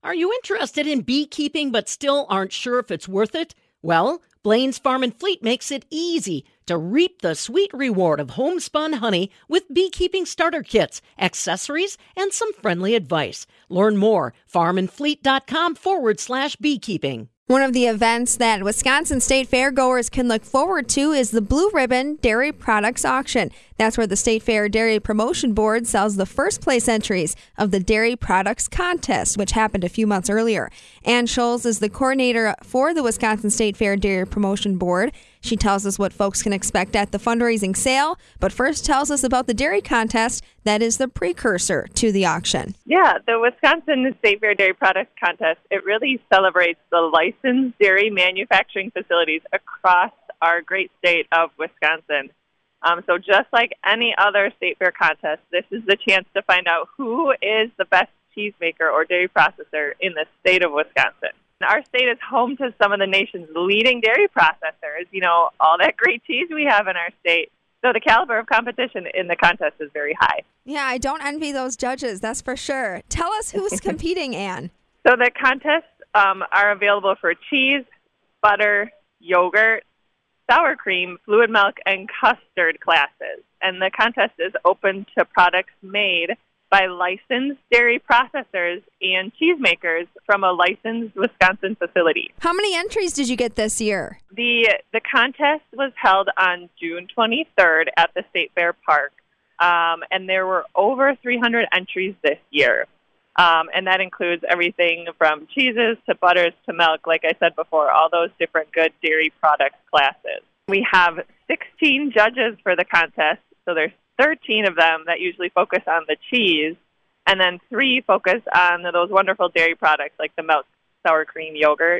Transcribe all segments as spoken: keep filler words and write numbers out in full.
Are you interested in beekeeping but still aren't sure if it's worth it? Well, Blaine's Farm and Fleet makes it easy to reap the sweet reward of homespun honey with beekeeping starter kits, accessories, and some friendly advice. Learn more, farmandfleet.com forward slash beekeeping. One of the events that Wisconsin State Fair goers can look forward to is the Blue Ribbon Dairy Products Auction. That's where the State Fair Dairy Promotion Board sells the first place entries of the Dairy Products Contest, which happened a few months earlier. Ann Scholes is the coordinator for the Wisconsin State Fair Dairy Promotion Board. She tells us what folks can expect at the fundraising sale, but first tells us about the dairy contest that is the precursor to the auction. Yeah, the Wisconsin State Fair Dairy Products Contest, it really celebrates the licensed dairy manufacturing facilities across our great state of Wisconsin. Um, so just like any other state fair contest, this is the chance to find out who is the best cheesemaker or dairy processor in the state of Wisconsin. Our state is home to some of the nation's leading dairy processors, you know, all that great cheese we have in our state. So the caliber of competition in the contest is very high. Yeah, I don't envy those judges, that's for sure. Tell us who's competing, Ann. So the contests um, are available for cheese, butter, yogurt, sour cream, fluid milk, and custard classes. And the contest is open to products made by licensed dairy processors and cheesemakers from a licensed Wisconsin facility. How many entries did you get this year? The the contest was held on June twenty-third at the State Fair Park, um, and there were over three hundred entries this year. Um, and that includes everything from cheeses to butters to milk, like I said before, all those different good dairy products classes. We have sixteen judges for the contest, so there's thirteen of them that usually focus on the cheese, and then three focus on those wonderful dairy products like the milk, sour cream, yogurt.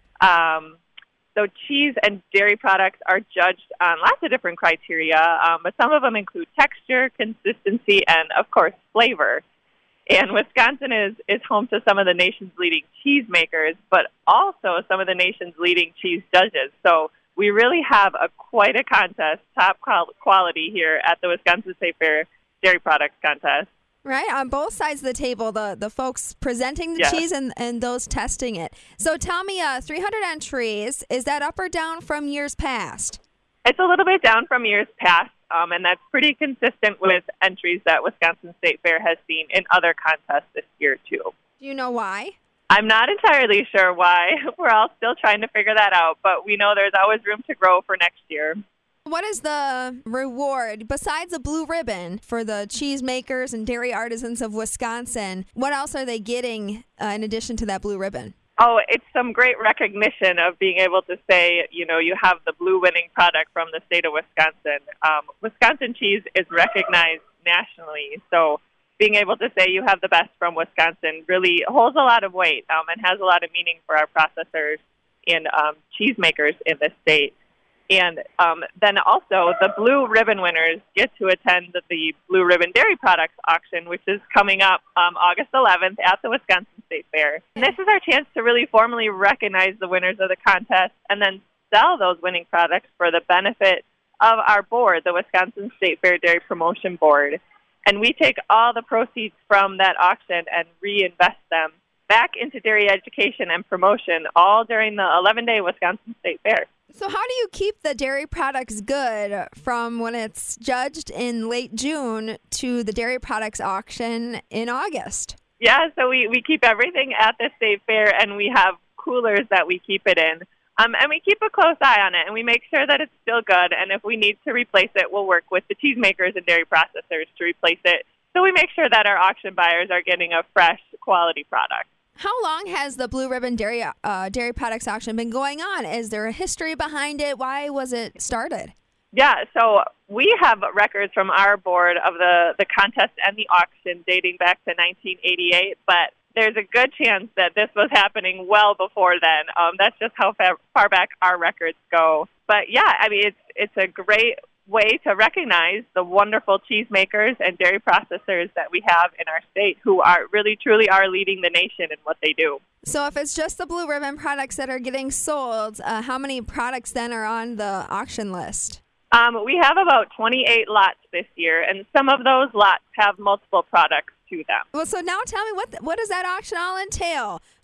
Um, so cheese and dairy products are judged on lots of different criteria, um, but some of them include texture, consistency, and, of course, flavor. And Wisconsin is, is home to some of the nation's leading cheesemakers, but also some of the nation's leading cheese judges. So we really have a quite a contest, top quality here at the Wisconsin State Fair Dairy Products Contest. Right, on both sides of the table, the, the folks presenting the yes. cheese and, and those testing it. So tell me, uh, three hundred entries, is that up or down from years past? It's a little bit down from years past, um, and that's pretty consistent with entries that Wisconsin State Fair has seen in other contests this year, too. Do you know why? I'm not entirely sure why. We're all still trying to figure that out, but we know there's always room to grow for next year. What is the reward, besides a blue ribbon, for the cheesemakers and dairy artisans of Wisconsin? What else are they getting uh, in addition to that blue ribbon? Oh, it's some great recognition of being able to say, you know, you have the blue winning product from the state of Wisconsin. Um, Wisconsin cheese is recognized nationally, so being able to say you have the best from Wisconsin really holds a lot of weight um, and has a lot of meaning for our processors and um, cheesemakers in the state. And um, then also the Blue Ribbon winners get to attend the, the Blue Ribbon Dairy Products Auction, which is coming up um, August eleventh at the Wisconsin State Fair. And this is our chance to really formally recognize the winners of the contest and then sell those winning products for the benefit of our board, the Wisconsin State Fair Dairy Promotion Board. And we take all the proceeds from that auction and reinvest them back into dairy education and promotion, all during the eleven-day Wisconsin State Fair. So how do you keep the dairy products good from when it's judged in late June to the dairy products auction in August? Yeah, so we, we keep everything at the state fair, and we have coolers that we keep it in. Um, and we keep a close eye on it, and we make sure that it's still good. And if we need to replace it, we'll work with the cheesemakers and dairy processors to replace it. So we make sure that our auction buyers are getting a fresh, quality product. How long has the Blue Ribbon Dairy uh, Dairy Products Auction been going on? Is there a history behind it? Why was it started? Yeah, so we have records from our board of the, the contest and the auction dating back to nineteen eighty-eight, but there's a good chance that this was happening well before then. Um, that's just how far, far back our records go. But yeah, I mean, it's it's a great way to recognize the wonderful cheesemakers and dairy processors that we have in our state who are really, truly are leading the nation in what they do. So if it's just the Blue Ribbon products that are getting sold, uh, how many products then are on the auction list? Um, we have about twenty-eight lots this year, and some of those lots have multiple products to them. Well, so now tell me, what what does that auction all entail?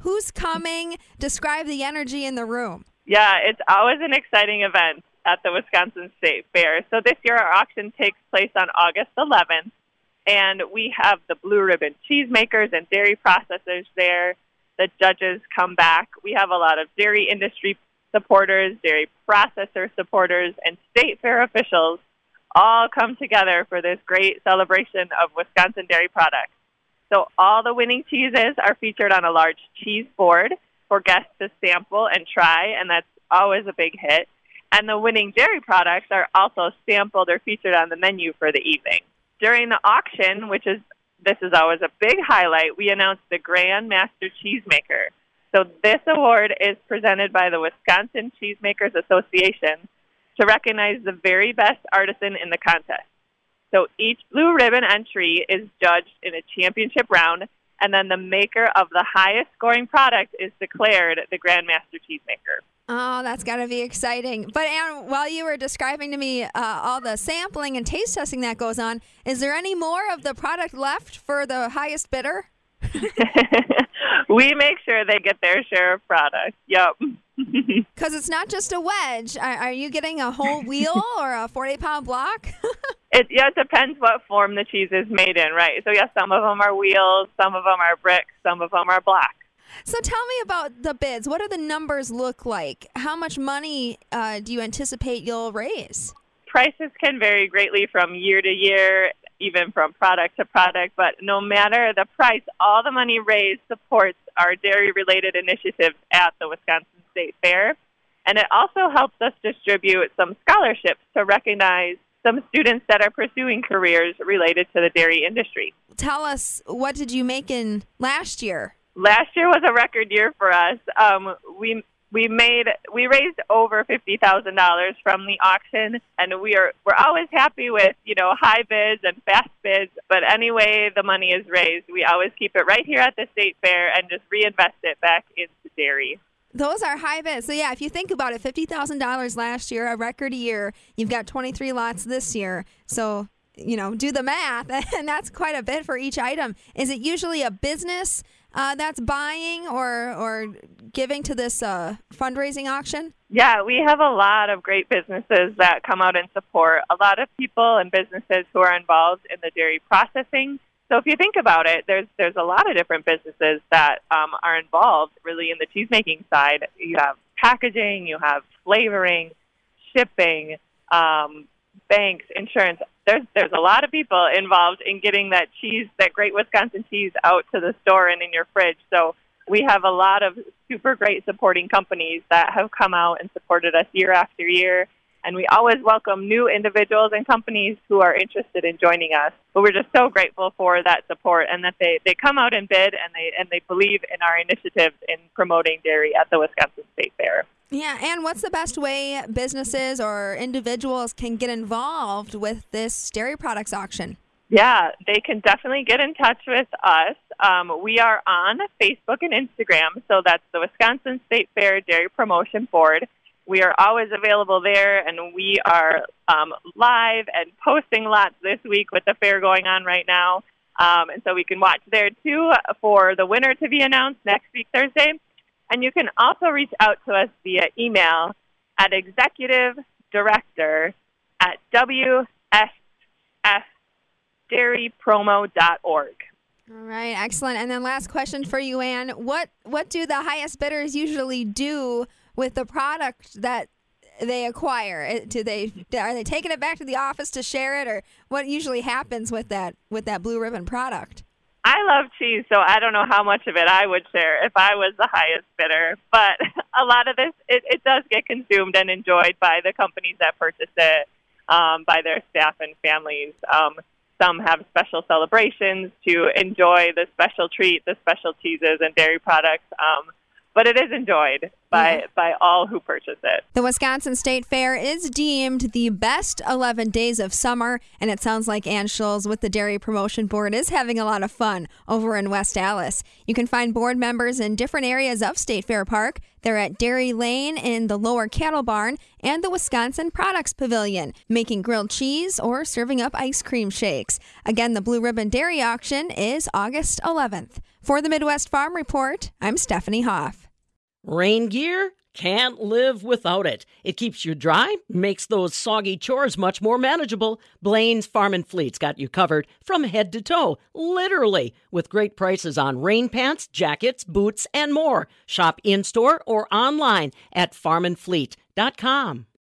Who's coming? Describe the energy in the room. Yeah, it's always an exciting event at the Wisconsin State Fair. So this year our auction takes place on August eleventh, and we have the Blue Ribbon cheesemakers and dairy processors there. The judges come back. We have a lot of dairy industry supporters, dairy processor supporters, and state fair officials all come together for this great celebration of Wisconsin dairy products. So all the winning cheeses are featured on a large cheese board for guests to sample and try, and that's always a big hit. And the winning dairy products are also sampled or featured on the menu for the evening. During the auction, which is this is always a big highlight, we announced the Grand Master Cheesemaker. So this award is presented by the Wisconsin Cheesemakers Association to recognize the very best artisan in the contest. So each blue ribbon entry is judged in a championship round, and then the maker of the highest scoring product is declared the Grand Master Cheesemaker. Oh, that's got to be exciting. But Ann, while you were describing to me uh, all the sampling and taste testing that goes on, is there any more of the product left for the highest bidder? We make sure they get their share of product. Yep. Because it's not just a wedge. Are, are you getting a whole wheel or a forty-pound block? It, yeah, it depends what form the cheese is made in, right? So, yes, some of them are wheels, some of them are bricks, some of them are black. So tell me about the bids. What do the numbers look like? How much money uh, do you anticipate you'll raise? Prices can vary greatly from year to year, even from product to product, but no matter the price, all the money raised supports our dairy-related initiatives at the Wisconsin State Fair. And it also helps us distribute some scholarships to recognize some students that are pursuing careers related to the dairy industry. Tell us, what did you make in last year? Last year was a record year for us. Um, we we made we raised over fifty thousand dollars from the auction, and we are we're always happy with you know high bids and fast bids. But anyway, the money is raised, we always keep it right here at the state fair and just reinvest it back into dairy. Those are high bids. So yeah, if you think about it, fifty thousand dollars last year, a record year. You've got twenty-three lots this year, so you know do the math, and that's quite a bit for each item. Is it usually a business Uh, that's buying or or giving to this uh, fundraising auction? Yeah, we have a lot of great businesses that come out and support. A lot of people and businesses who are involved in the dairy processing. So if you think about it, there's there's a lot of different businesses that um, are involved really in the cheesemaking side. You have packaging, you have flavoring, shipping, um, banks, insurance. There's there's a lot of people involved in getting that cheese, that great Wisconsin cheese, out to the store and in your fridge. So we have a lot of super great supporting companies that have come out and supported us year after year. And we always welcome new individuals and companies who are interested in joining us. But we're just so grateful for that support and that they, they come out and bid and they and they believe in our initiatives in promoting dairy at the Wisconsin State Fair. Yeah, and what's the best way businesses or individuals can get involved with this dairy products auction? Yeah, they can definitely get in touch with us. Um, we are on Facebook and Instagram, so that's the Wisconsin State Fair Dairy Promotion Board. We are always available there, and we are um, live and posting lots this week with the fair going on right now. Um, and so we can watch there, too, for the winner to be announced next week, Thursday. And you can also reach out to us via email at executive director at w s f dairy promo dot org. All right, excellent. And then last question for you, Ann. What, what do the highest bidders usually do with the product that they acquire? Do they are they taking it back to the office to share it, or what usually happens with that with that blue ribbon product? I love cheese, so I don't know how much of it I would share if I was the highest bidder. But a lot of this, it, it does get consumed and enjoyed by the companies that purchase it, um, by their staff and families. Um, some have special celebrations to enjoy the special treat, the special cheeses and dairy products. Um, but it is enjoyed. by, Yeah. by all who purchase it. The Wisconsin State Fair is deemed the best eleven days of summer, and it sounds like Ann Schulz with the Dairy Promotion Board is having a lot of fun over in West Allis. You can find board members in different areas of State Fair Park. They're at Dairy Lane in the Lower Cattle Barn and the Wisconsin Products Pavilion, making grilled cheese or serving up ice cream shakes. Again, the Blue Ribbon Dairy Auction is August eleventh. For the Midwest Farm Report, I'm Stephanie Hoff. Rain gear? Can't live without it. It keeps you dry, makes those soggy chores much more manageable. Blaine's Farm and Fleet's got you covered from head to toe, literally, with great prices on rain pants, jackets, boots, and more. Shop in-store or online at farm and fleet dot com.